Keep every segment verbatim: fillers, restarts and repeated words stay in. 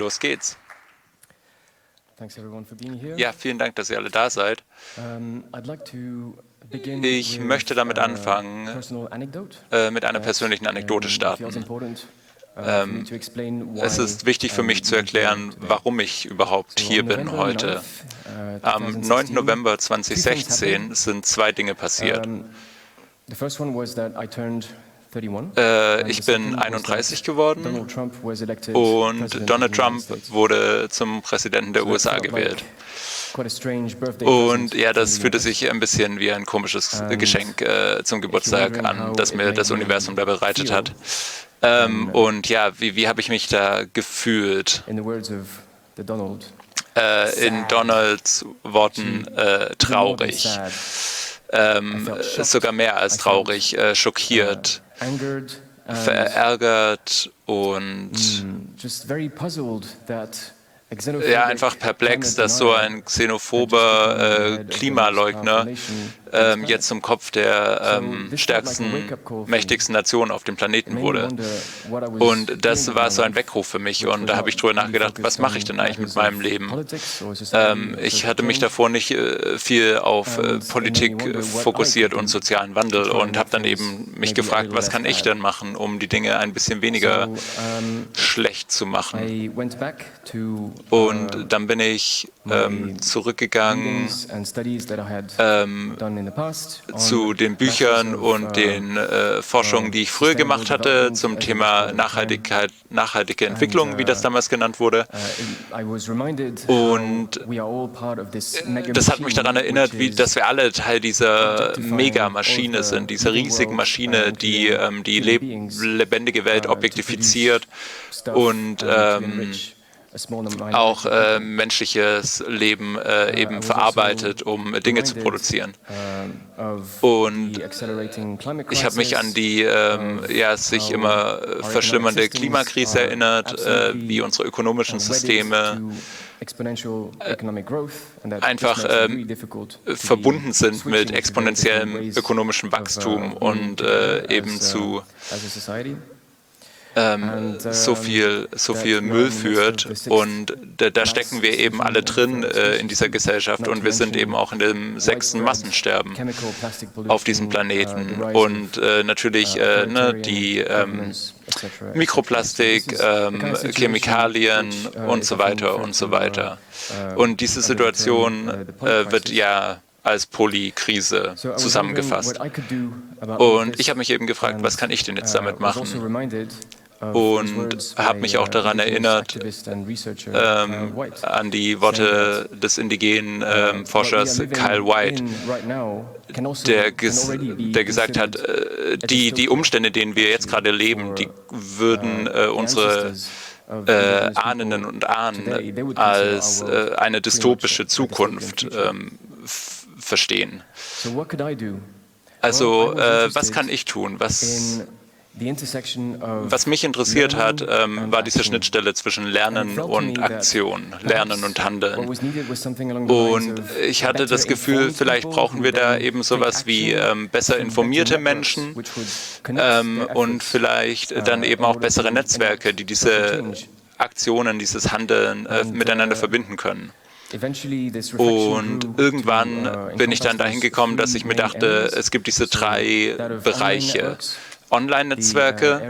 los geht's. Ja, vielen Dank, dass ihr alle da seid. Ich möchte damit anfangen, äh, mit einer persönlichen Anekdote starten. Ähm, es ist wichtig für mich zu erklären, warum ich überhaupt hier bin heute. Am neunten November zweitausendsechzehn sind zwei Dinge passiert. Äh, ich bin einunddreißig geworden und Donald Trump wurde zum Präsidenten der U S A gewählt. Und ja, das fühlte sich ein bisschen wie ein komisches Geschenk äh, zum Geburtstag an, das mir das Universum da bereitet hat. Ähm, und ja, wie, wie habe ich mich da gefühlt? Äh, in Donalds Worten äh, traurig. Ähm, sogar mehr als traurig, äh, schockiert, verärgert und ja, einfach perplex, dass so ein xenophober äh, Klimaleugner ähm, jetzt zum Kopf der ähm, stärksten, mächtigsten Nation auf dem Planeten wurde. Und das war so ein Weckruf für mich. Und da habe ich drüber nachgedacht, was mache ich denn eigentlich mit meinem Leben? Ähm, ich hatte mich davor nicht äh, viel auf äh, Politik fokussiert und sozialen Wandel und habe dann eben mich gefragt, was kann ich denn machen, um die Dinge ein bisschen weniger schlecht zu machen? Und dann bin ich ähm, zurückgegangen ähm, zu den Büchern und den äh, Forschungen, die ich früher gemacht hatte zum Thema Nachhaltigkeit, nachhaltige Entwicklung, wie das damals genannt wurde. Und das hat mich daran erinnert, wie, dass wir alle Teil dieser Megamaschine sind, dieser riesigen Maschine, die ähm, die leb lebendige Welt objektifiziert und ähm, auch äh, menschliches Leben äh, eben verarbeitet, um Dinge zu produzieren. Und ich habe mich an die ähm, ja, sich immer verschlimmernde Klimakrise erinnert, äh, wie unsere ökonomischen Systeme einfach ähm, verbunden sind mit exponentiellem ökonomischem Wachstum und äh, eben zu Ähm, so viel, so viel Müll führt, und da, da stecken wir eben alle drin äh, in dieser Gesellschaft, und wir sind eben auch in dem sechsten Massensterben auf diesem Planeten. Und äh, natürlich äh, ne, die ähm, Mikroplastik, ähm, Chemikalien und so weiter und so weiter. Und diese Situation äh, wird ja als Polykrise zusammengefasst. Und ich habe mich eben gefragt, was kann ich denn jetzt damit machen? Und habe mich auch daran erinnert, ähm, an die Worte des indigenen ähm, Forschers Kyle White, der, ges der gesagt hat, äh, die, die Umstände, in denen wir jetzt gerade leben, die würden äh, unsere äh, Ahnen und Ahnen als äh, eine dystopische Zukunft ähm, verstehen. Also, äh, was kann ich tun? Was Was mich interessiert hat, ähm, war diese Schnittstelle zwischen Lernen und Aktion, Lernen und Handeln. Und ich hatte das Gefühl, vielleicht brauchen wir da eben sowas wie ähm, besser informierte Menschen ähm, und vielleicht dann eben auch bessere Netzwerke, die diese Aktionen, dieses Handeln äh, miteinander verbinden können. Und irgendwann bin ich dann dahin gekommen, dass ich mir dachte, es gibt diese drei Bereiche. Online-Netzwerke,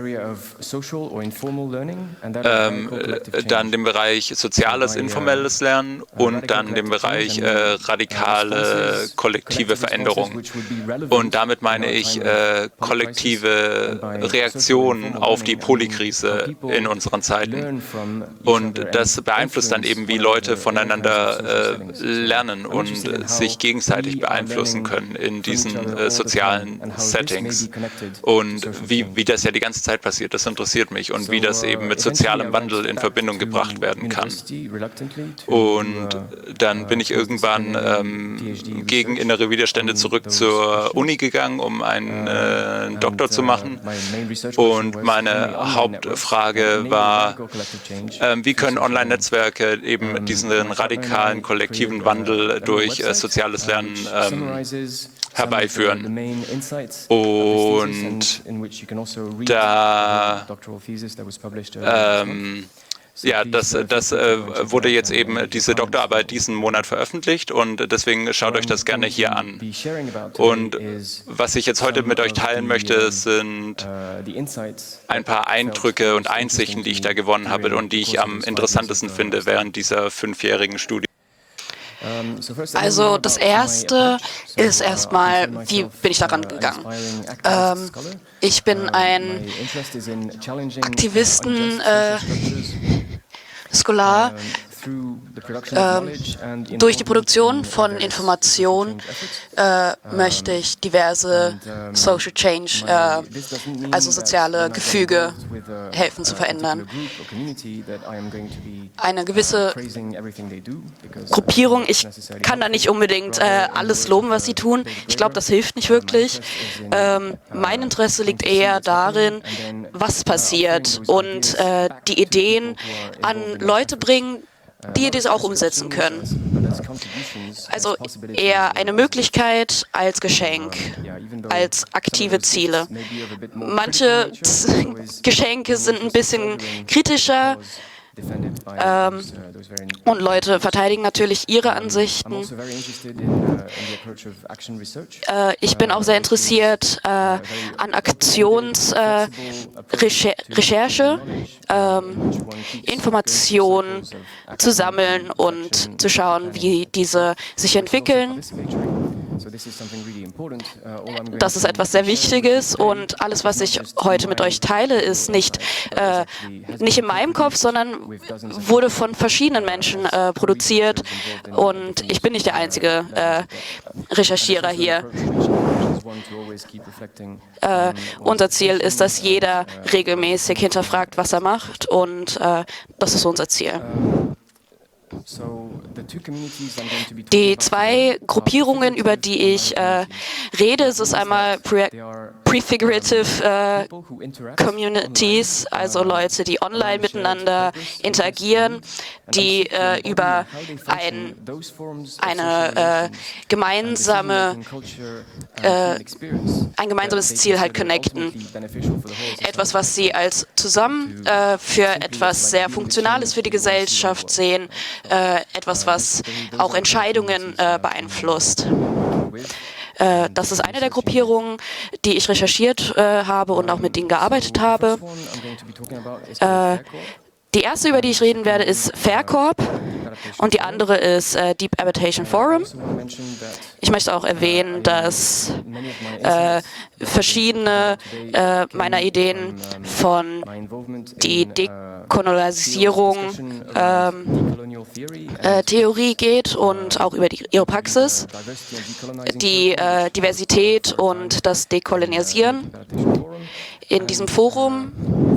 ähm, dann den Bereich soziales, informelles Lernen und dann den Bereich äh, radikale, kollektive Veränderung. Und damit meine ich äh, kollektive Reaktionen auf die Polykrise in unseren Zeiten. Und das beeinflusst dann eben, wie Leute voneinander äh, lernen und sich gegenseitig beeinflussen können in diesen äh, sozialen Settings. Und Wie, wie das ja die ganze Zeit passiert, das interessiert mich, und wie das eben mit sozialem Wandel in Verbindung gebracht werden kann. Und dann bin ich irgendwann ähm, gegen innere Widerstände zurück zur Uni gegangen, um einen äh, Doktor zu machen. Und meine Hauptfrage war, äh, wie können Online-Netzwerke eben diesen radikalen kollektiven Wandel durch äh, soziales Lernen ähm, herbeiführen. Und da ähm, Ja, das, das äh, wurde jetzt eben, diese Doktorarbeit diesen Monat veröffentlicht und deswegen schaut euch das gerne hier an. Und was ich jetzt heute mit euch teilen möchte, sind ein paar Eindrücke und Einsichten, die ich da gewonnen habe und die ich am interessantesten finde während dieser fünfjährigen Studie. Also das Erste ist erstmal, wie bin ich daran gegangen? Ähm, ich bin ein Aktivisten, äh, Scholar, ähm, durch die Produktion von Informationen äh, möchte ich diverse Social Change, äh, also soziale Gefüge, helfen zu verändern. Eine gewisse Gruppierung, ich kann da nicht unbedingt äh, alles loben, was sie tun. Ich glaube, das hilft nicht wirklich. Ähm, mein Interesse liegt eher darin, was passiert und äh, die Ideen an Leute bringen, die dies auch umsetzen können. Also eher eine Möglichkeit als Geschenk, als aktive Ziele. Manche Geschenke sind ein bisschen kritischer, Ähm, und Leute verteidigen natürlich ihre Ansichten. Äh, ich bin auch sehr interessiert äh, an Aktionsrecherche, äh, ähm, Informationen zu sammeln und zu schauen, wie diese sich entwickeln. Das ist etwas sehr Wichtiges und alles, was ich heute mit euch teile, ist nicht, äh, nicht in meinem Kopf, sondern wurde von verschiedenen Menschen äh, produziert und ich bin nicht der einzige äh, Recherchierer hier. Äh, unser Ziel ist, dass jeder regelmäßig hinterfragt, was er macht und äh, das ist unser Ziel. Die zwei Gruppierungen, über die ich äh, rede, es ist einmal Pre Prefigurative äh, Communities, also Leute, die online miteinander interagieren, die äh, über ein, eine äh, gemeinsame, äh, ein gemeinsames Ziel halt connecten. Etwas, was sie als zusammen äh, für etwas sehr Funktionales für die Gesellschaft sehen, äh, etwas, was auch Entscheidungen äh, beeinflusst. Äh, das ist eine der Gruppierungen, die ich recherchiert äh, habe und auch mit denen gearbeitet habe. Äh, die erste, über die ich reden werde, ist Faircorp und die andere ist äh, Deep Habitation Forum. Ich möchte auch erwähnen, dass äh, verschiedene äh, meiner Ideen von die Dekolonialisierung ähm, äh, Theorie geht und auch über die, ihre Praxis, die äh, Diversität und das Dekolonisieren. In diesem Forum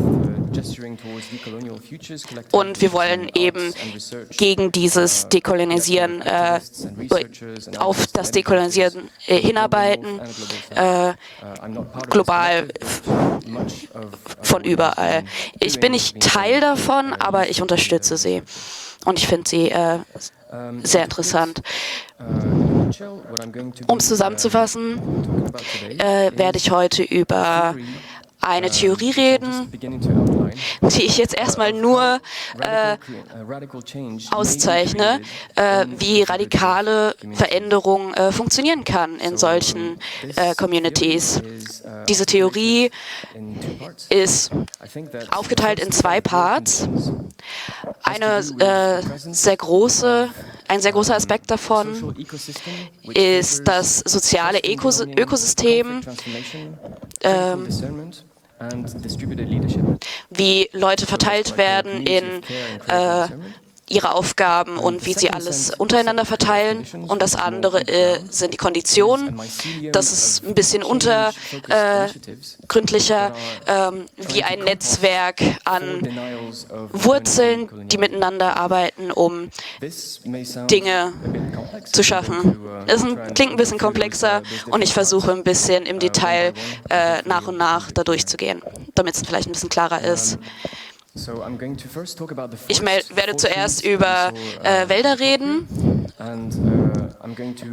und wir wollen eben gegen dieses Dekolonisieren, äh, auf das Dekolonisieren äh, hinarbeiten, äh, global von überall. Ich bin nicht Teil davon, aber ich unterstütze sie und ich finde sie äh, sehr interessant. Um es zusammenzufassen, äh, werde ich heute über eine Theorie reden, die ich jetzt erstmal nur äh, auszeichne, äh, wie radikale Veränderung äh, funktionieren kann in solchen äh, Communities. Diese Theorie ist aufgeteilt in zwei Parts. Eine äh, sehr große, ein sehr großer Aspekt davon ist das soziale Ökos Ökosystem, ähm, wie Leute verteilt werden in äh, ihre Aufgaben und wie sie alles untereinander verteilen. Und das andere äh, sind die Konditionen. Das ist ein bisschen untergründlicher, äh, äh, wie ein Netzwerk an Wurzeln, die miteinander arbeiten, um Dinge zu schaffen. Es klingt ein bisschen komplexer und ich versuche ein bisschen im Detail äh, nach und nach da durchzugehen, damit es vielleicht ein bisschen klarer ist. Ich werde zuerst über äh, Wälder reden.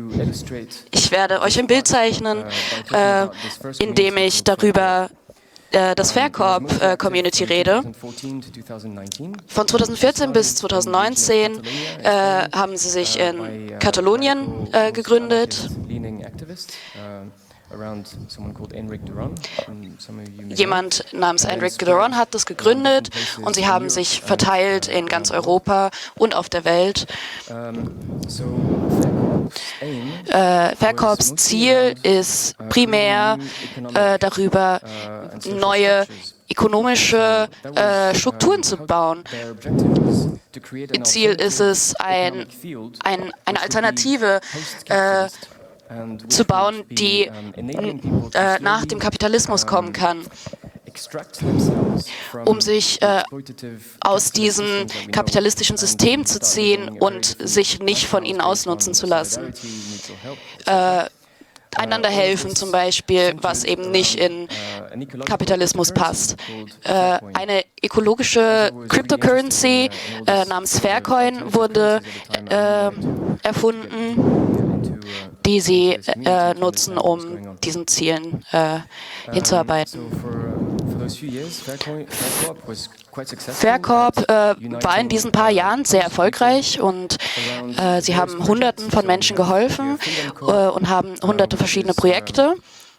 Ich werde euch ein Bild zeichnen, äh, in dem ich darüber äh, das Faircorp Community rede. Von zweitausendvierzehn bis zweitausendneunzehn äh, haben sie sich in Katalonien äh, gegründet. Jemand namens Enric Duran hat das gegründet und sie haben sich verteilt in ganz Europa und auf der Welt. Äh, Faircorps Ziel ist primär äh, darüber, neue ökonomische äh, Strukturen zu bauen. Ihr Ziel ist es, ein, ein, eine Alternative äh, zu bauen, die äh, nach dem Kapitalismus kommen kann, um sich äh, aus diesem kapitalistischen System zu ziehen und sich nicht von ihnen ausnutzen zu lassen. Äh, einander helfen zum Beispiel, was eben nicht in Kapitalismus passt. Äh, eine ökologische Cryptocurrency äh, namens Faircoin wurde äh, erfunden, die sie äh, nutzen, um diesen Zielen äh, hinzuarbeiten. Faircorp äh, war in diesen paar Jahren sehr erfolgreich und äh, sie haben Hunderten von Menschen geholfen äh, und haben hunderte verschiedene Projekte.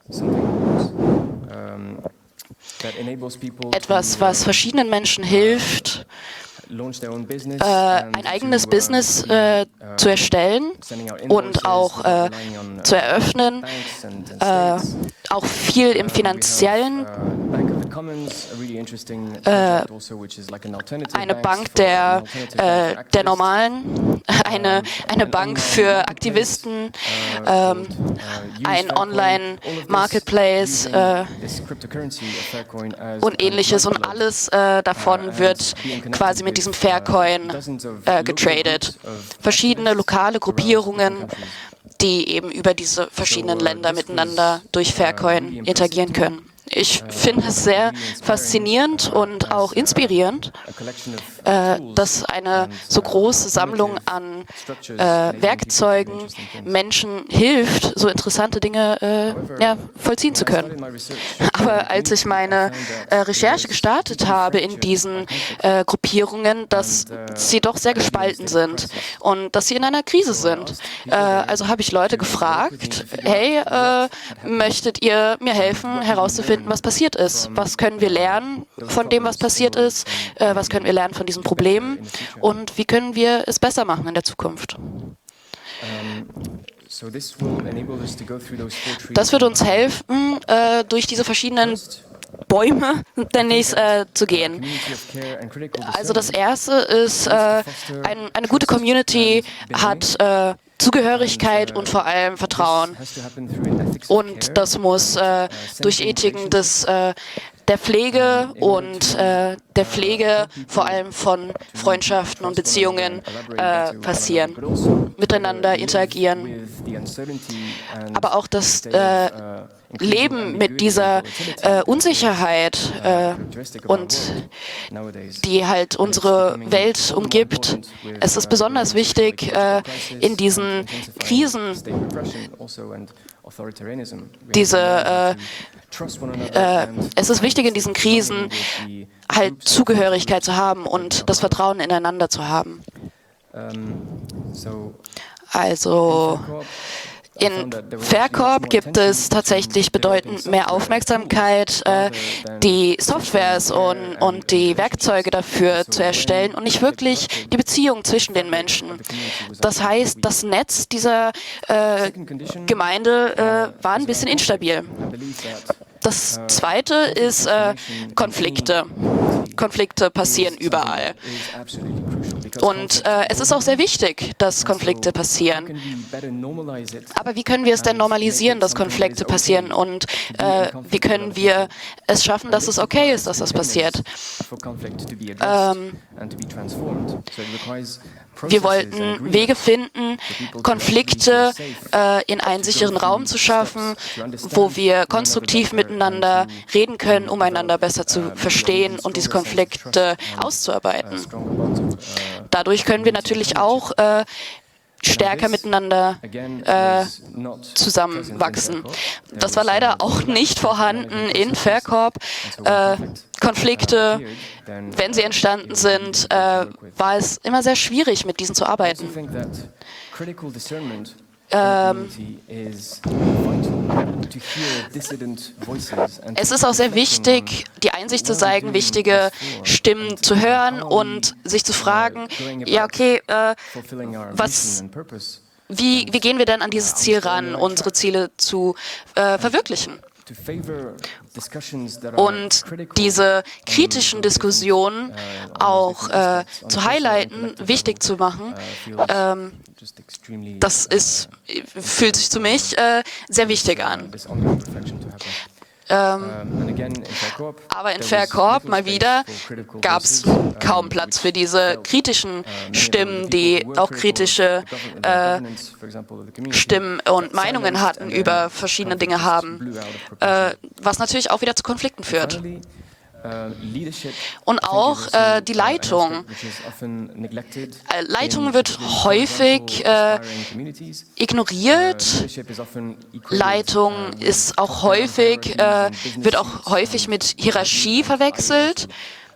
Etwas, was verschiedenen Menschen hilft, äh, ein eigenes Business äh, zu erstellen und auch äh, zu eröffnen, äh, auch viel im Finanziellen. Äh, eine Bank der, äh, der Normalen, eine, eine Bank für Aktivisten, ähm, ein Online-Marketplace äh, und ähnliches, und alles äh, davon wird quasi mit diesem Faircoin äh, getradet. Verschiedene lokale Gruppierungen, die eben über diese verschiedenen Länder miteinander durch Faircoin interagieren können. Ich finde es sehr faszinierend und auch inspirierend, äh, dass eine so große Sammlung an äh, Werkzeugen Menschen hilft, so interessante Dinge äh, ja, vollziehen zu können. Aber als ich meine äh, Recherche gestartet habe in diesen äh, Gruppierungen, dass sie doch sehr gespalten sind und dass sie in einer Krise sind. Äh, also habe ich Leute gefragt, hey, äh, möchtet ihr mir helfen, herauszufinden, was passiert ist? Was können wir lernen von dem, was passiert ist? Äh, was können wir lernen von diesen Problemen? Und wie können wir es besser machen in der Zukunft? Das wird uns helfen, äh, durch diese verschiedenen Bäume, nenne ich es, äh, zu gehen. Also das Erste ist, äh, ein, eine gute Community hat äh, Zugehörigkeit und vor allem Vertrauen. Und das muss äh, durch Ethiken des, äh, der Pflege und äh, der Pflege vor allem von Freundschaften und Beziehungen äh, passieren, miteinander interagieren. Aber auch das äh, Leben mit dieser äh, Unsicherheit äh, und die halt unsere Welt umgibt. Es ist besonders wichtig, äh, in diesen Krisen diese äh, äh, es ist wichtig, in diesen Krisen halt Zugehörigkeit zu haben und das Vertrauen ineinander zu haben. Also in Faircorp gibt es tatsächlich bedeutend mehr Aufmerksamkeit, äh, die Softwares und, und die Werkzeuge dafür zu erstellen und nicht wirklich die Beziehung zwischen den Menschen. Das heißt, das Netz dieser äh, Gemeinde äh, war ein bisschen instabil. Das Zweite ist äh, Konflikte. Konflikte passieren überall. Und äh, es ist auch sehr wichtig, dass Konflikte passieren. Aber wie können wir es denn normalisieren, dass Konflikte passieren? Und äh, wie können wir es schaffen, dass es okay ist, dass das passiert? Ähm, Wir wollten Wege finden, Konflikte äh, in einen sicheren Raum zu schaffen, wo wir konstruktiv miteinander reden können, um einander besser zu verstehen und diese Konflikte auszuarbeiten. Dadurch können wir natürlich auch äh, stärker miteinander äh, zusammenwachsen. Das war leider auch nicht vorhanden in Faircorp. Äh, Konflikte, wenn sie entstanden sind, äh, war es immer sehr schwierig, mit diesen zu arbeiten. Ähm, es ist auch sehr wichtig, die Einsicht zu zeigen, wichtige Stimmen zu hören und sich zu fragen, ja okay, äh, was, wie, wie gehen wir denn an dieses Ziel ran, unsere Ziele zu äh, verwirklichen? Und diese kritischen Diskussionen auch äh, zu highlighten, wichtig zu machen, ähm, das ist, fühlt sich für mich äh, sehr wichtig an. Ähm, aber in Faircorp mal wieder gab es kaum Platz für diese kritischen Stimmen, die auch kritische äh, Stimmen und Meinungen hatten über verschiedene Dinge haben, äh, was natürlich auch wieder zu Konflikten führt. Und auch äh, die Leitung. Äh, Leitung wird häufig äh, ignoriert. Leitung ist auch häufig, äh, wird auch häufig mit Hierarchie verwechselt.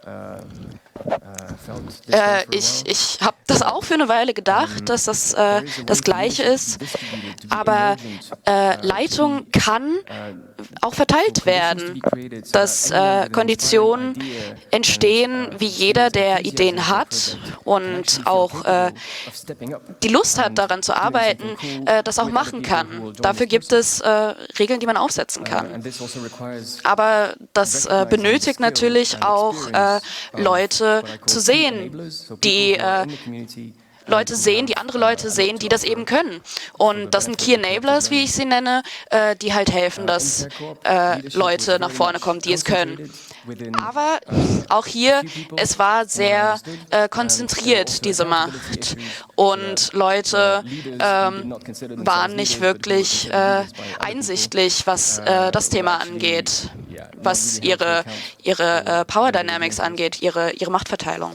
Äh, ich ich habe das auch für eine Weile gedacht, dass das äh, das Gleiche ist, aber äh, Leitung kann auch verteilt werden, dass äh, Konditionen entstehen, wie jeder, der Ideen hat und auch äh, die Lust hat, daran zu arbeiten, äh, das auch machen kann. Dafür gibt es äh, Regeln, die man aufsetzen kann. Aber das äh, benötigt natürlich auch äh, Leute zu sehen, die äh, Leute sehen, die andere Leute sehen, die das eben können. Und das sind Key Enablers, wie ich sie nenne, äh, die halt helfen, dass äh, Leute nach vorne kommen, die es können. Aber auch hier, es war sehr äh, konzentriert, diese Macht. Und Leute ähm, waren nicht wirklich äh, einsichtlich, was äh, das Thema angeht, was ihre, ihre äh, Power Dynamics angeht, ihre, ihre Machtverteilung.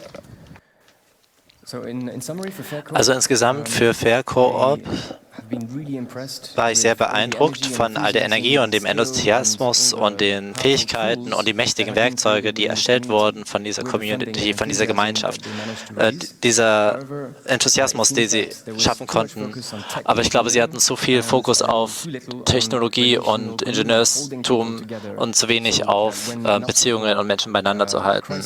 Also insgesamt für Faircorp war ich sehr beeindruckt von all der Energie und dem Enthusiasmus und den Fähigkeiten und die mächtigen Werkzeuge, die erstellt wurden von dieser Community, von dieser Gemeinschaft. Äh, dieser Enthusiasmus, den sie schaffen konnten. Aber ich glaube, sie hatten zu viel Fokus auf Technologie und Ingenieurstum und zu wenig auf äh, Beziehungen und Menschen beieinander zu halten.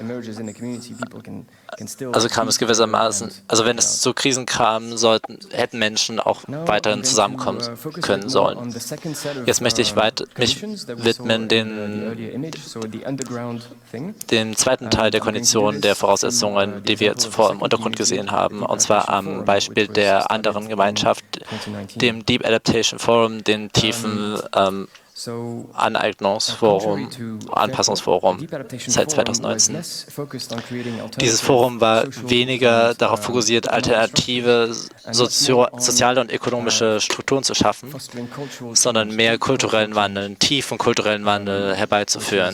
Also kam es gewissermaßen, also wenn es zu Krisen kam, sollten, hätten Menschen auch weiterhin zusammenkommen können sollen. Jetzt möchte ich weit, mich widmen den, dem zweiten Teil der Konditionen, der Voraussetzungen, die wir zuvor im Untergrund gesehen haben, und zwar am Beispiel der anderen Gemeinschaft, dem Deep Adaptation Forum, dem tiefen ähm, Aneignungsforum, Anpassungsforum seit zweitausendneunzehn. Dieses Forum war weniger darauf fokussiert, alternative Sozio soziale und ökonomische Strukturen zu schaffen, sondern mehr kulturellen Wandel, tiefen kulturellen Wandel herbeizuführen.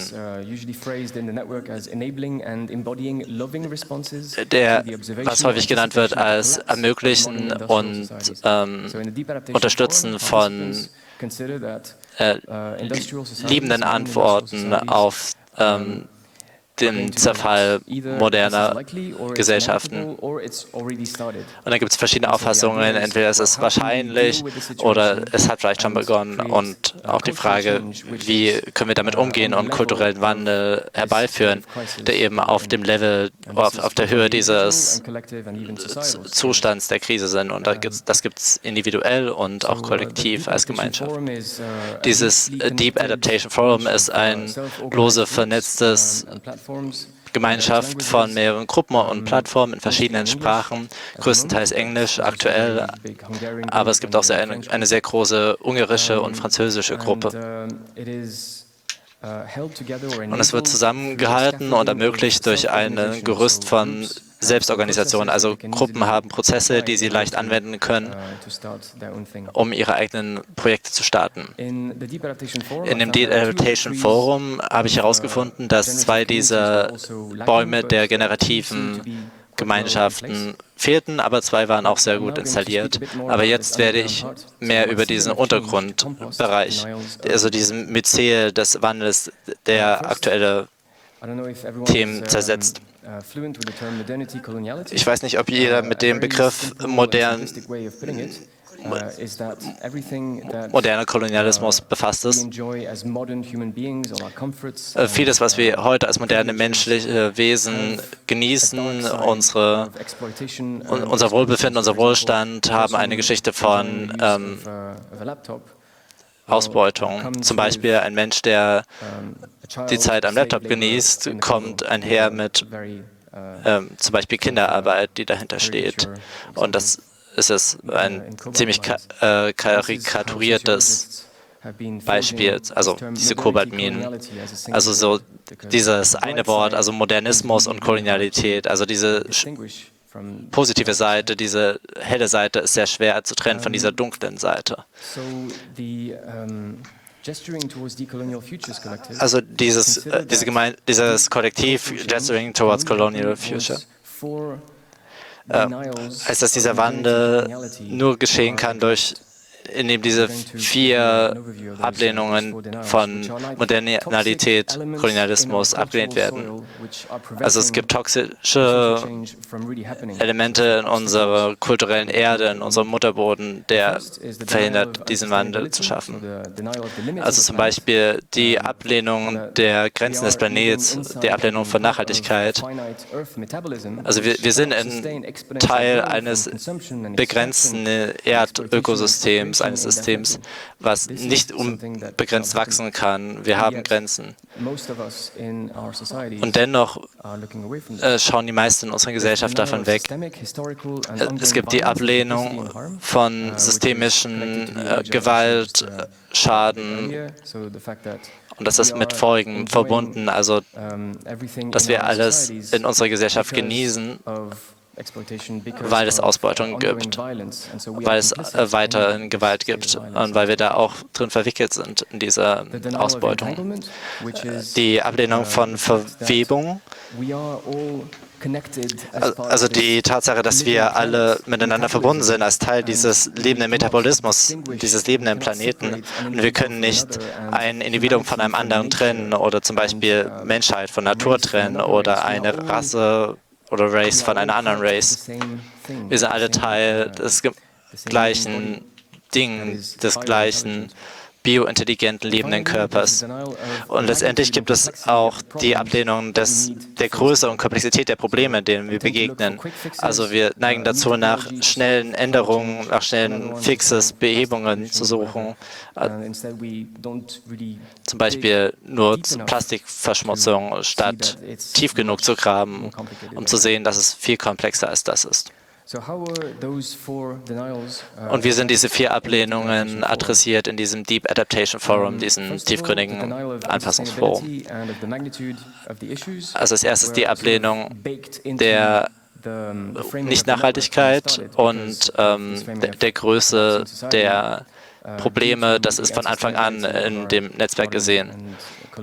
Der, was häufig genannt wird als Ermöglichen und ähm, Unterstützen von Äh, liebenden Antworten auf ähm, den Zerfall moderner Gesellschaften. Und da gibt es verschiedene Auffassungen, entweder es ist wahrscheinlich oder es hat vielleicht schon begonnen. Und auch die Frage, wie können wir damit umgehen und kulturellen Wandel herbeiführen, der eben auf dem Level, auf, auf der Höhe dieses Zustands der Krise sind. Und da gibt's, das gibt es individuell und auch kollektiv als Gemeinschaft. Dieses Deep Adaptation Forum ist ein lose vernetztes Gemeinschaft von mehreren Gruppen und Plattformen in verschiedenen Sprachen, größtenteils Englisch aktuell, aber es gibt auch sehr eine, eine sehr große ungarische und französische Gruppe. Und es wird zusammengehalten und ermöglicht durch ein Gerüst von Selbstorganisation. Also Gruppen haben Prozesse, die sie leicht anwenden können, um ihre eigenen Projekte zu starten. In dem Deep Adaptation Forum habe ich herausgefunden, dass zwei dieser Bäume der generativen Gemeinschaften fehlten, aber zwei waren auch sehr gut installiert. Aber jetzt werde ich mehr über diesen Untergrundbereich, also diesen Myzel des Wandels, der aktuelle Themen zersetzt. Ich weiß nicht, ob jeder mit dem Begriff modern, moderner Kolonialismus befasst ist. Vieles, was wir heute als moderne menschliche Wesen genießen, unsere, unser Wohlbefinden, unser Wohlstand, haben eine Geschichte von ähm, Ausbeutung. Zum Beispiel ein Mensch, der die Zeit am Laptop genießt, kommt einher mit ähm, zum Beispiel Kinderarbeit, die dahinter steht. Und das ist es ein ziemlich ka äh, karikaturiertes Beispiel, also diese Kobaltminen. Also so dieses eine Wort, also Modernismus und Kolonialität, also diese positive Seite, diese helle Seite ist sehr schwer zu trennen von dieser dunklen Seite. Also dieses, äh, diese Gemein dieses Kollektiv Gesturing Towards Colonial Future äh, heißt, dass dieser Wandel nur geschehen kann durch, indem diese vier Ablehnungen von Modernität, Kolonialismus abgelehnt werden. Also es gibt toxische Elemente in unserer kulturellen Erde, in unserem Mutterboden, der verhindert, diesen Wandel zu schaffen. Also zum Beispiel die Ablehnung der Grenzen des Planets, die Ablehnung von Nachhaltigkeit. Also wir, wir sind ein Teil eines begrenzten Erdökosystems, eines Systems, was nicht unbegrenzt wachsen kann. Wir haben Grenzen. Und dennoch äh, schauen die meisten in unserer Gesellschaft davon weg. Es gibt die Ablehnung von systemischen äh, Gewalt, äh, Schaden. Und das ist mit Folgen verbunden, also dass wir alles in unserer Gesellschaft genießen, weil es Ausbeutung gibt, weil es äh, weiterhin Gewalt gibt und weil wir da auch drin verwickelt sind in dieser Ausbeutung. Die Ablehnung von Verwebung, also die Tatsache, dass wir alle miteinander verbunden sind als Teil dieses lebenden Metabolismus, dieses lebenden Planeten. Und wir können nicht ein Individuum von einem anderen trennen oder zum Beispiel Menschheit von Natur trennen oder eine Rasse oder Race von einer anderen Race. Wir sind alle Teil des gleichen Dings, des gleichen biointelligenten, lebenden Körpers. Und letztendlich gibt es auch die Ablehnung des, der Größe und Komplexität der Probleme, denen wir begegnen. Also wir neigen dazu, nach schnellen Änderungen, nach schnellen Fixes, Behebungen zu suchen. Zum Beispiel nur Plastikverschmutzung, statt tief genug zu graben, um zu sehen, dass es viel komplexer als das ist. Und wie sind diese vier Ablehnungen adressiert in diesem Deep Adaptation Forum, diesem tiefgründigen Anpassungsforum? Also als erstes die Ablehnung der Nicht-Nachhaltigkeit und ähm, der, der Größe der Probleme. Das ist von Anfang an in dem Netzwerk gesehen.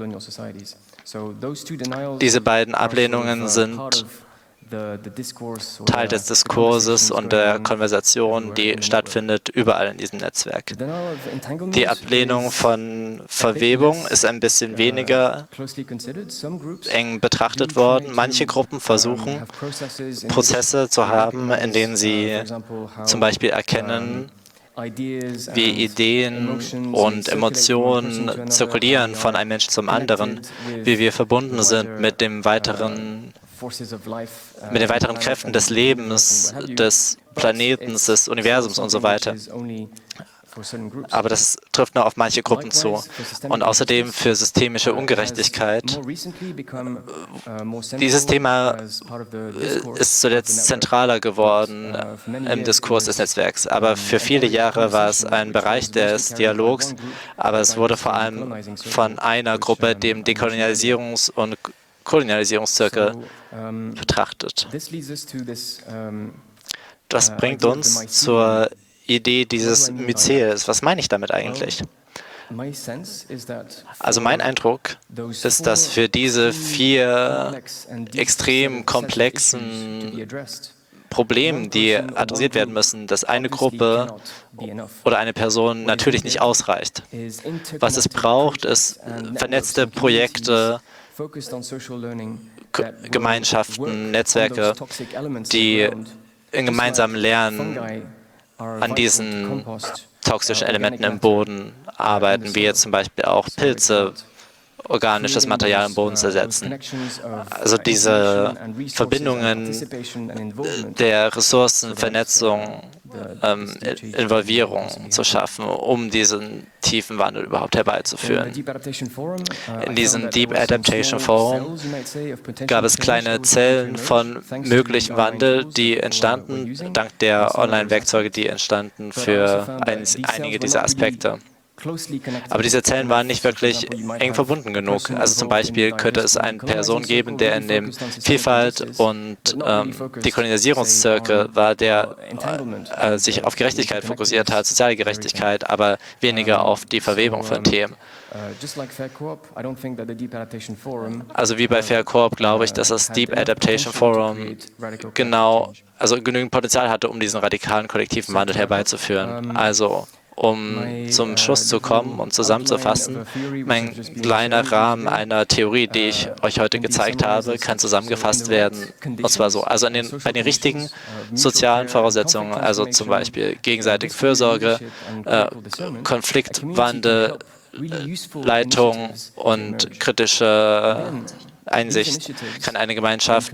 Diese beiden Ablehnungen sind Teil des Diskurses und der Konversation, die stattfindet überall in diesem Netzwerk. Die Ablehnung von Verwebung ist ein bisschen weniger eng betrachtet worden. Manche Gruppen versuchen, Prozesse zu haben, in denen sie zum Beispiel erkennen, wie Ideen und Emotionen zirkulieren von einem Menschen zum anderen, wie wir verbunden sind mit dem weiteren mit den weiteren Kräften des Lebens, des Planeten, des Universums und so weiter. Aber das trifft nur auf manche Gruppen zu. Und außerdem für systemische Ungerechtigkeit. Dieses Thema ist zuletzt zentraler geworden im Diskurs des Netzwerks. Aber für viele Jahre war es ein Bereich des Dialogs, aber es wurde vor allem von einer Gruppe, dem Dekolonialisierungs- und Kolonialisierungszirkel, betrachtet. Das bringt uns zur Idee dieses Myzels. Was meine ich damit eigentlich? Also mein Eindruck ist, dass für diese vier extrem komplexen Problemen, die adressiert werden müssen, dass eine Gruppe oder eine Person natürlich nicht ausreicht. Was es braucht, ist vernetzte Projekte, Gemeinschaften, Netzwerke, die in gemeinsamen Lernen an diesen toxischen Elementen im Boden arbeiten, wie jetzt zum Beispiel auch Pilze, organisches Material im Boden zu ersetzen. Also diese Verbindungen der Ressourcenvernetzung, ähm, Involvierung zu schaffen, um diesen tiefen Wandel überhaupt herbeizuführen. In diesem Deep Adaptation Forum gab es kleine Zellen von möglichem Wandel, die entstanden, dank der Online-Werkzeuge, die entstanden für ein, einige dieser Aspekte. Aber diese Zellen waren nicht wirklich eng verbunden genug. Also zum Beispiel könnte es eine Person geben, der in dem Vielfalt- und ähm, Dekolonisierungszirkel war, der äh, sich auf Gerechtigkeit fokussiert hat, soziale Gerechtigkeit, aber weniger auf die Verwebung von Themen. Also wie bei Fair Corp glaube ich, dass das Deep Adaptation Forum genau, also genügend Potenzial hatte, um diesen radikalen kollektiven Wandel herbeizuführen. Also um zum Schluss zu kommen und zusammenzufassen, mein kleiner Rahmen einer Theorie, die ich euch heute gezeigt habe, kann zusammengefasst werden. Und zwar so, also in den, bei den richtigen sozialen Voraussetzungen, also zum Beispiel gegenseitige Fürsorge, äh, Konfliktwandel, Leitung und kritische Einsicht kann eine Gemeinschaft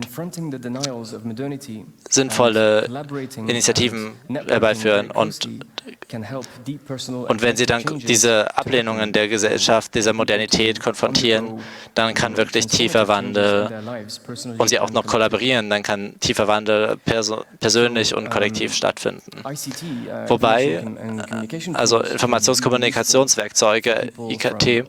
sinnvolle Initiativen herbeiführen. Und, und wenn sie dann diese Ablehnungen der Gesellschaft, dieser Modernität konfrontieren, dann kann wirklich tiefer Wandel, und sie auch noch kollaborieren, dann kann tiefer Wandel perso persönlich und kollektiv stattfinden. Wobei, also Informationskommunikationswerkzeuge, I K T,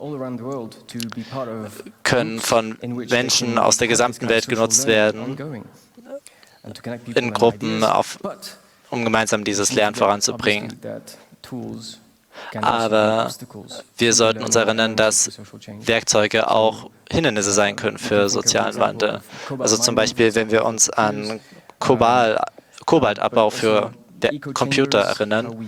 können von Menschen aus der gesamten Welt genutzt werden, in Gruppen, auf, um gemeinsam dieses Lernen voranzubringen. Aber wir sollten uns erinnern, dass Werkzeuge auch Hindernisse sein können für sozialen Wandel. Also zum Beispiel, wenn wir uns an Kobalt, Kobaltabbau für Computer erinnern,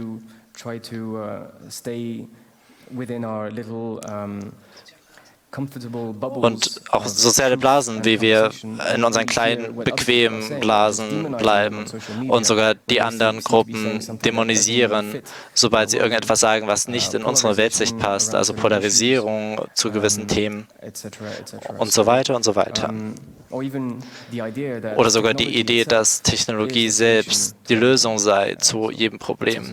und auch soziale Blasen, wie wir in unseren kleinen, bequemen Blasen bleiben und sogar die anderen Gruppen dämonisieren, sobald sie irgendetwas sagen, was nicht in unsere Weltsicht passt, also Polarisierung zu gewissen Themen und so weiter und so weiter. Oder sogar die Idee, dass Technologie selbst die Lösung sei zu jedem Problem.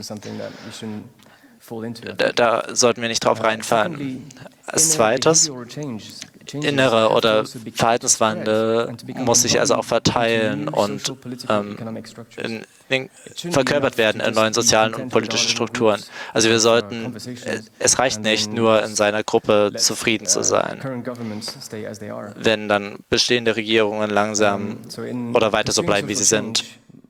Da, da sollten wir nicht drauf reinfallen. Als zweites, innere oder Verhaltenswandel muss sich also auch verteilen und ähm, in, in, verkörpert werden in neuen sozialen und politischen Strukturen. Also wir sollten, es reicht nicht, nur in seiner Gruppe zufrieden zu sein, wenn dann bestehende Regierungen langsam oder weiter so bleiben, wie sie sind.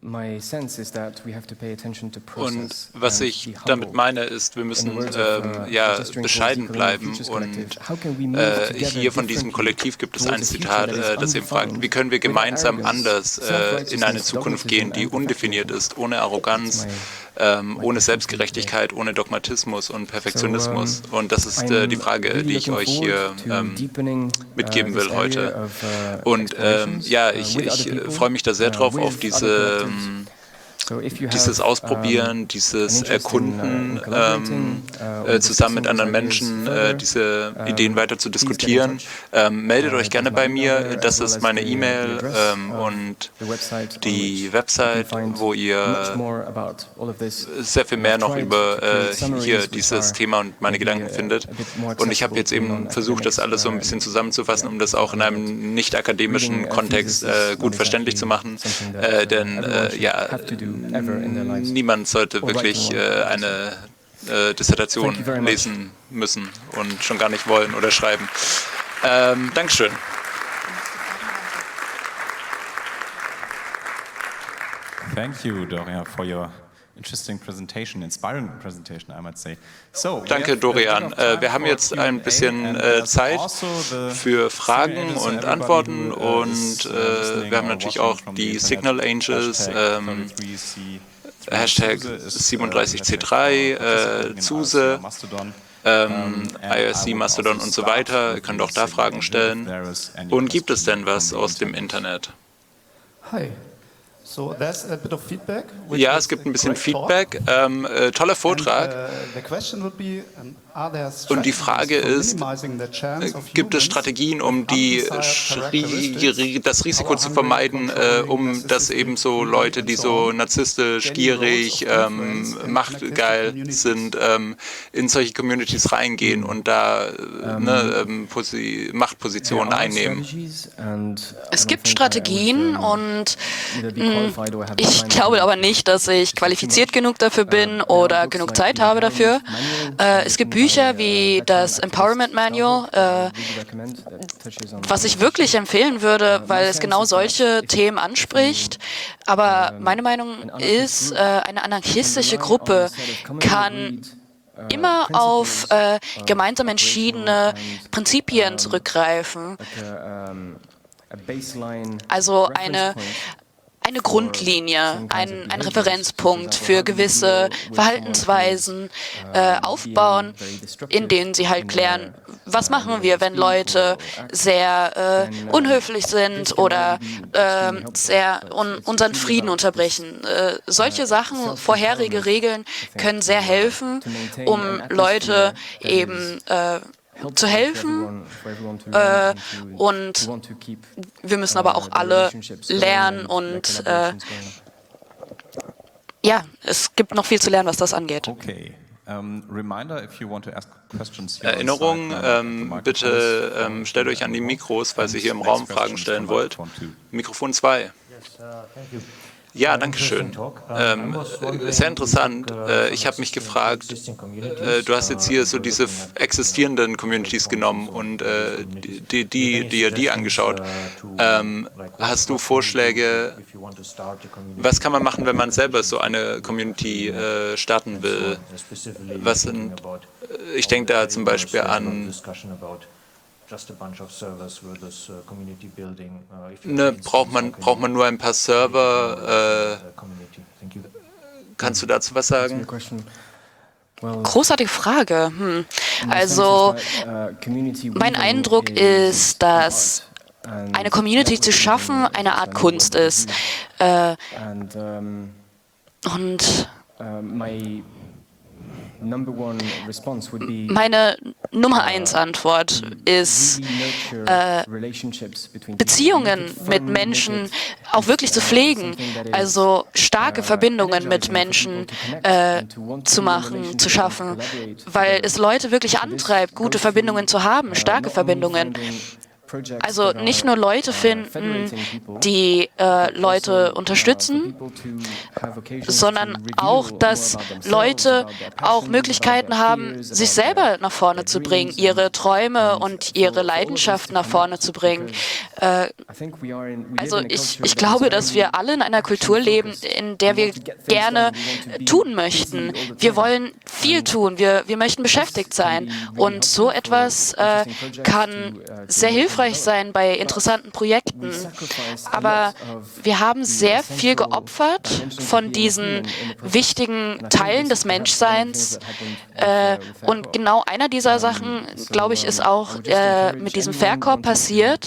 Und was ich damit meine, ist, wir müssen ähm, ja, bescheiden bleiben. Und äh, hier von diesem Kollektiv gibt es ein Zitat, äh, das eben fragt, wie können wir gemeinsam anders äh, in eine Zukunft gehen, die undefiniert ist, ohne Arroganz, ähm, ohne Selbstgerechtigkeit, ohne Dogmatismus und Perfektionismus. Und das ist äh, die Frage, die ich euch hier ähm, mitgeben will heute. Und ähm, ja, ich, ich freue mich da sehr drauf, auf diese dieses Ausprobieren, dieses Erkunden, ähm, äh, zusammen mit anderen Menschen äh, diese Ideen weiter zu diskutieren. Ähm, meldet euch gerne bei mir, das ist meine E-Mail ähm, und die Website, wo ihr sehr viel mehr noch über äh, hier dieses Thema und meine Gedanken findet. Und ich habe jetzt eben versucht, das alles so ein bisschen zusammenzufassen, um das auch in einem nicht akademischen Kontext äh, gut verständlich zu machen, äh, denn äh, ja, niemand sollte wirklich äh, eine äh, Dissertation lesen müssen und schon gar nicht wollen oder schreiben. Ähm, Dankeschön. Thank you, Dorian, for your Danke, Dorian. Äh, wir haben jetzt ein bisschen äh, Zeit für Fragen und Antworten und äh, wir haben natürlich auch die Signal Angels, ähm, Hashtag siebenunddreißig C drei, äh, Zuse, ähm, I R C, Mastodon und so weiter. Ihr könnt auch da Fragen stellen. Und gibt es denn was aus dem Internet? Hi. So there's a bit of feedback, which Ja, was es gibt a ein bisschen great Feedback. Ähm, äh, toller Vortrag. And, uh, the question would be, um, are there Und die strategies Frage for ist, minimizing the chance of gibt es humans Strategien, um with die undesired Schri- characteristics, das Risiko zu power-hungry, vermeiden, äh, controlling, um dass narcissistic, eben so greedy Leute, and die so so on, narzisstisch, daily roles gierig, of influence ähm, in machtgeil connectivity sind, ähm, in solche Communities reingehen und da äh, ne, ähm, Posi Machtpositionen einnehmen? Es gibt Strategien und mh, ich glaube aber nicht, dass ich qualifiziert genug dafür bin oder genug Zeit habe dafür. Äh, es gibt Bücher wie das Empowerment Manual, äh, was ich wirklich empfehlen würde, weil es genau solche Themen anspricht. Aber meine Meinung ist, äh, eine anarchistische Gruppe kann immer auf äh, gemeinsam entschiedene Prinzipien zurückgreifen. Also eine, eine Grundlinie, ein, ein Referenzpunkt für gewisse Verhaltensweisen äh, aufbauen, in denen sie halt klären, was machen wir, wenn Leute sehr äh, unhöflich sind oder äh, sehr un unseren Frieden unterbrechen. Äh, solche Sachen, vorherige Regeln können sehr helfen, um Leute eben äh, zu helfen äh, und wir müssen aber auch alle lernen und äh, ja, es gibt noch viel zu lernen, was das angeht. Okay. Um, reminder, if you want to ask questions here Erinnerung, on site, ähm, bitte ähm, stellt euch an die Mikros, falls ihr hier im Raum Fragen stellen wollt. Mikrofon zwei. Ja, danke schön. Ähm, sehr interessant. Äh, ich habe mich gefragt, äh, du hast jetzt hier so diese existierenden Communities genommen und äh, die, die, die, die angeschaut. Ähm, hast du Vorschläge, was kann man machen, wenn man selber so eine Community äh, starten will? Was sind, ich denke da zum Beispiel an Ne, braucht man, braucht man nur ein paar Server? Äh, kannst du dazu was sagen? Großartige Frage. Hm. Also, mein Eindruck ist, dass eine Community zu schaffen eine Art Kunst ist. Äh, und meine Nummer eins Antwort ist, äh, Beziehungen mit Menschen auch wirklich zu pflegen, also starke Verbindungen mit Menschen äh, zu machen, zu schaffen, weil es Leute wirklich antreibt, gute Verbindungen zu haben, starke Verbindungen. Also nicht nur Leute finden, die äh, Leute unterstützen, sondern auch, dass Leute auch Möglichkeiten haben, sich selber nach vorne zu bringen, ihre Träume und ihre Leidenschaften nach vorne zu bringen. Äh, also ich, ich glaube, dass wir alle in einer Kultur leben, in der wir gerne tun möchten. Wir wollen viel tun, wir, wir möchten beschäftigt sein und so etwas äh, kann sehr hilfreich sein bei interessanten Projekten. Aber wir haben sehr viel geopfert von diesen wichtigen Teilen des Menschseins. Äh, und genau einer dieser Sachen, glaube ich, ist auch äh, mit diesem Verkauf passiert.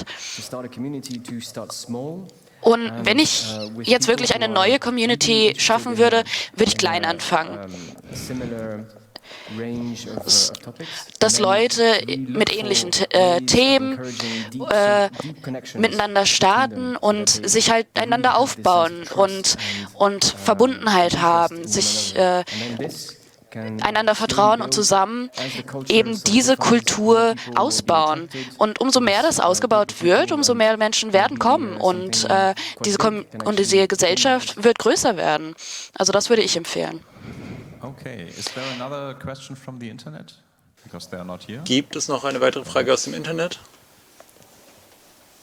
Und wenn ich jetzt wirklich eine neue Community schaffen würde, würde ich klein anfangen. Dass Leute mit ähnlichen äh, Themen äh, miteinander starten und sich halt einander aufbauen und, und Verbundenheit haben, sich äh, einander vertrauen und zusammen eben diese Kultur ausbauen. Und umso mehr das ausgebaut wird, umso mehr Menschen werden kommen und, äh, diese, Kom und diese Gesellschaft wird größer werden. Also das würde ich empfehlen. Okay, is there another question from the internet? Because they are not here. Gibt es noch eine weitere Frage aus dem Internet?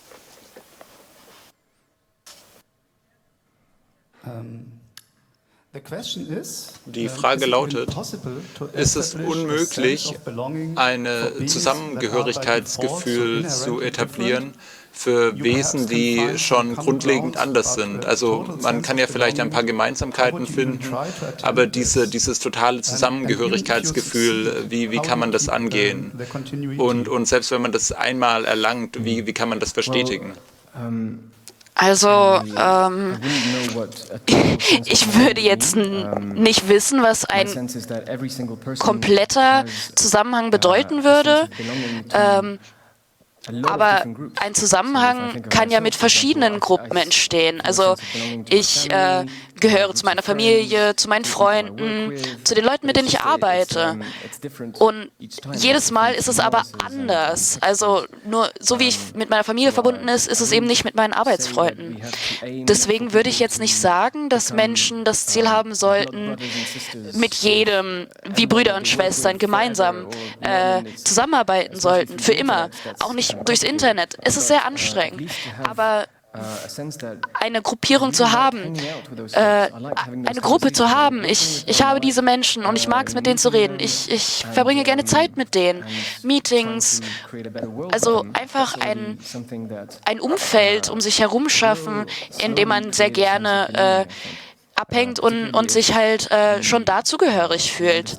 Um, Die Frage lautet, ist es unmöglich, ein Zusammengehörigkeitsgefühl zu etablieren für Wesen, die schon grundlegend anders sind? Also man kann ja vielleicht ein paar Gemeinsamkeiten finden, aber diese, dieses totale Zusammengehörigkeitsgefühl, wie, wie kann man das angehen? Und, und selbst wenn man das einmal erlangt, wie, wie kann man das verstetigen? Also, ähm, ich würde jetzt nicht wissen, was ein kompletter Zusammenhang bedeuten würde. Ähm, Aber ein Zusammenhang kann ja mit verschiedenen Gruppen entstehen. Also ich äh, gehöre zu meiner Familie, zu meinen Freunden, zu den Leuten, mit denen ich arbeite. Und jedes Mal ist es aber anders. Also nur so wie ich mit meiner Familie verbunden ist, ist es eben nicht mit meinen Arbeitsfreunden. Deswegen würde ich jetzt nicht sagen, dass Menschen das Ziel haben sollten, mit jedem, wie Brüder und Schwestern, gemeinsam äh, zusammenarbeiten sollten, für immer. Auch nicht durchs Internet. Es ist sehr anstrengend. Aber eine Gruppierung zu haben, äh, eine Gruppe zu haben. Ich, ich habe diese Menschen und ich mag es, mit denen zu reden. Ich, ich verbringe gerne Zeit mit denen. Meetings, also einfach ein, ein Umfeld um sich herum schaffen, in dem man sehr gerne äh, abhängt und, und sich halt äh, schon dazugehörig fühlt.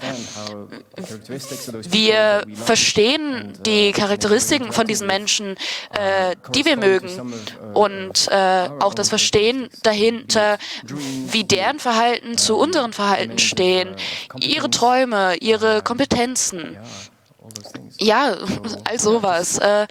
Wir verstehen die Charakteristiken von diesen Menschen, äh, die wir mögen, und äh, auch das Verstehen dahinter, wie deren Verhalten zu unserem Verhalten stehen, ihre Träume, ihre Kompetenzen. Ja, all sowas. Äh,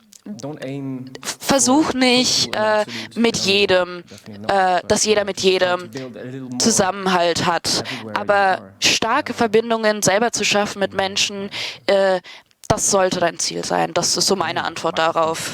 Versuch nicht äh, mit jedem, äh, dass jeder mit jedem Zusammenhalt hat. Aber starke Verbindungen selber zu schaffen mit Menschen, äh, das sollte dein Ziel sein. Das ist so meine Antwort darauf.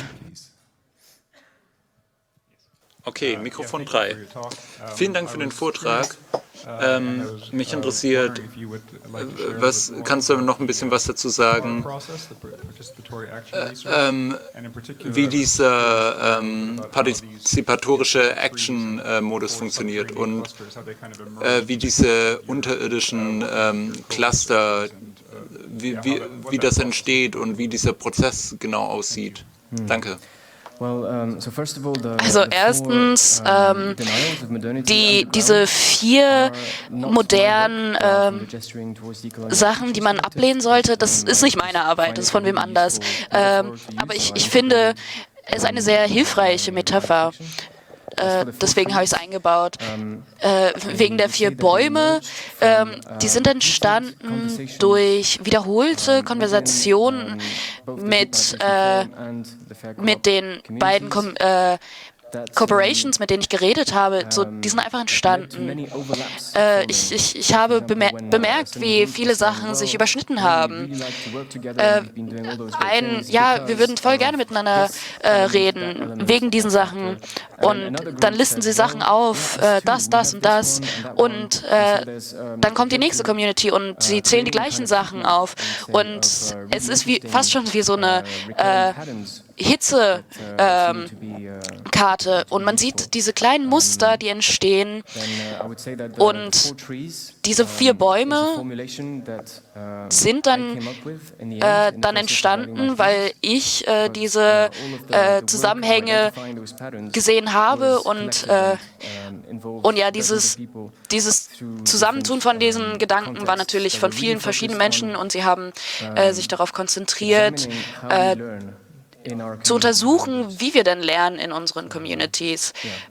Okay, Mikrofon drei. Vielen Dank für den Vortrag. Ähm, mich interessiert, was kannst du noch ein bisschen was dazu sagen, äh, ähm, wie dieser ähm, partizipatorische Action-Modus funktioniert und äh, wie diese unterirdischen ähm, Cluster, wie, wie, wie das entsteht und wie dieser Prozess genau aussieht. Danke. Also erstens, ähm, die, diese vier modernen ähm, Sachen, die man ablehnen sollte, das ist nicht meine Arbeit, das ist von wem anders. Ähm, aber ich, ich finde, es ist eine sehr hilfreiche Metapher. Äh, deswegen habe ich es eingebaut. Äh, wegen der vier Bäume, äh, die sind entstanden durch wiederholte Konversationen mit, äh, mit den beiden Kom äh, Corporations, mit denen ich geredet habe, so, die sind einfach entstanden. Äh, ich, ich, ich habe bemer bemerkt, wie viele Sachen sich überschnitten haben. Äh, ein, ja, wir würden voll gerne miteinander äh, reden, wegen diesen Sachen. Und dann listen sie Sachen auf, äh, das, das und das. Und äh, dann kommt die nächste Community und sie zählen die gleichen Sachen auf. Und es ist wie, fast schon wie so eine äh, Hitzekarte, ähm, und man sieht diese kleinen Muster, die entstehen, und diese vier Bäume sind dann, äh, dann entstanden, weil ich äh, diese äh, Zusammenhänge gesehen habe und, äh, und ja, dieses, dieses Zusammentun von diesen Gedanken war natürlich von vielen verschiedenen Menschen, und sie haben äh, sich darauf konzentriert, äh, zu untersuchen, wie wir denn lernen in unseren Communities.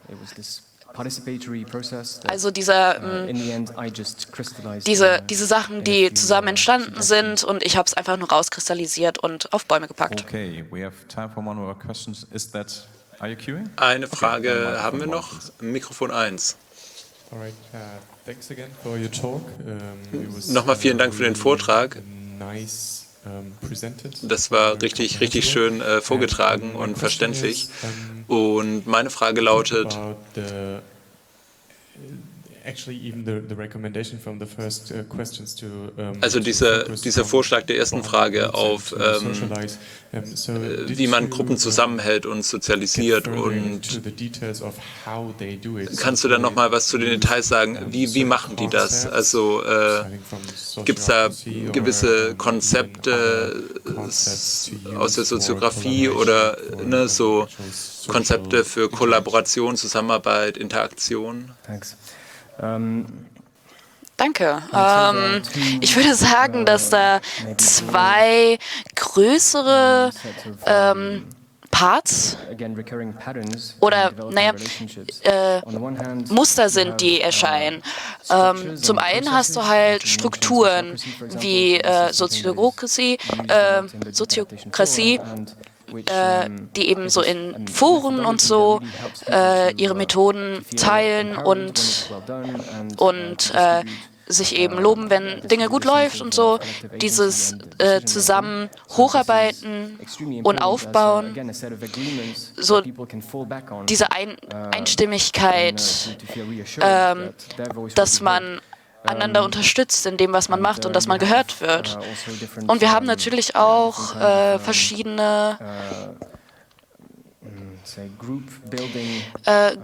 Also dieser, ähm, diese, diese Sachen, die zusammen entstanden sind, und ich habe es einfach nur rauskristallisiert und auf Bäume gepackt. Okay, we have time for one more question. Is that, are you queuing? Eine Frage haben wir noch. Mikrofon eins. Nochmal vielen Dank für den Vortrag. Das war richtig, richtig schön äh, vorgetragen und verständlich. Und meine Frage lautet, Also dieser, dieser Vorschlag der ersten Frage auf, ähm, wie man Gruppen zusammenhält und sozialisiert. Und kannst du dann noch mal was zu den Details sagen? Wie, wie machen die das? Also äh, gibt es da gewisse Konzepte aus der Soziografie oder ne, so Konzepte für Kollaboration, Zusammenarbeit, Interaktion? Danke. Ähm, ich würde sagen, dass da zwei größere ähm, Parts oder naja, äh, Muster sind, die erscheinen. Ähm, zum einen hast du halt Strukturen wie äh, Soziokratie, äh, Soziokratie äh, die eben so in Foren und so äh, ihre Methoden teilen und, und äh, sich eben loben, wenn Dinge gut läuft und so. Dieses äh, zusammen hocharbeiten und aufbauen, so diese Ein Einstimmigkeit, ähm, dass man einander unterstützt in dem, was man macht und dass man gehört wird. Und wir haben natürlich auch äh, verschiedene äh,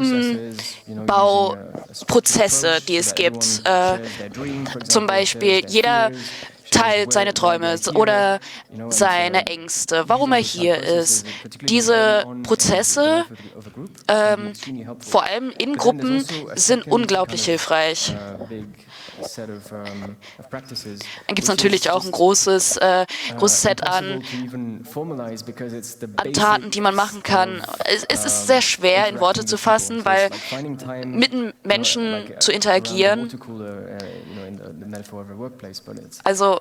Gruppenbauprozesse, die es gibt. Äh, zum Beispiel jeder teilt seine Träume oder seine Ängste, warum er hier ist. Diese Prozesse, ähm, vor allem in Gruppen, sind unglaublich hilfreich. Dann gibt es natürlich auch ein großes, äh, großes Set an, an Taten, die man machen kann. Es, es ist sehr schwer in Worte zu fassen, weil mit Menschen zu interagieren, also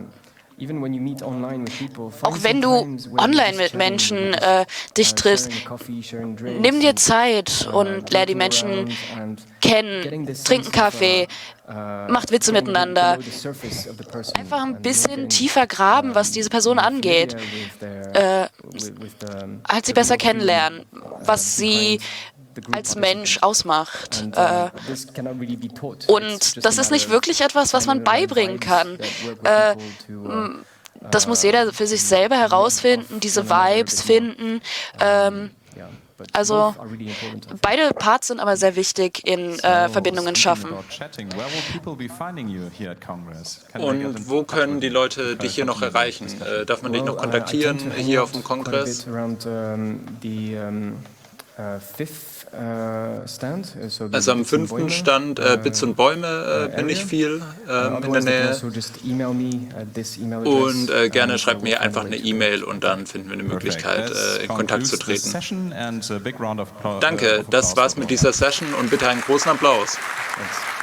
auch wenn du online mit Menschen äh, dich triffst, nimm dir Zeit und lerne die Menschen kennen, trink einen Kaffee, macht Witze miteinander. Einfach ein bisschen tiefer graben, was diese Person angeht. Äh, halt sie besser kennenlernen, was sie als Mensch ausmacht. Äh, und das ist nicht wirklich etwas, was man beibringen kann. Äh, das muss jeder für sich selber herausfinden, diese Vibes finden. Ähm, also beide Parts sind aber sehr wichtig in äh, Verbindungen schaffen. Und wo können die Leute dich hier noch erreichen? Äh, darf man dich noch kontaktieren hier auf dem Kongress? Also am fünften Stand äh, Bits und Bäume äh, bin ich viel äh, in der Nähe. Und äh, gerne schreibt mir einfach eine E-Mail und dann finden wir eine Möglichkeit, äh, in Kontakt zu treten. Danke, das war's mit dieser Session und bitte einen großen Applaus.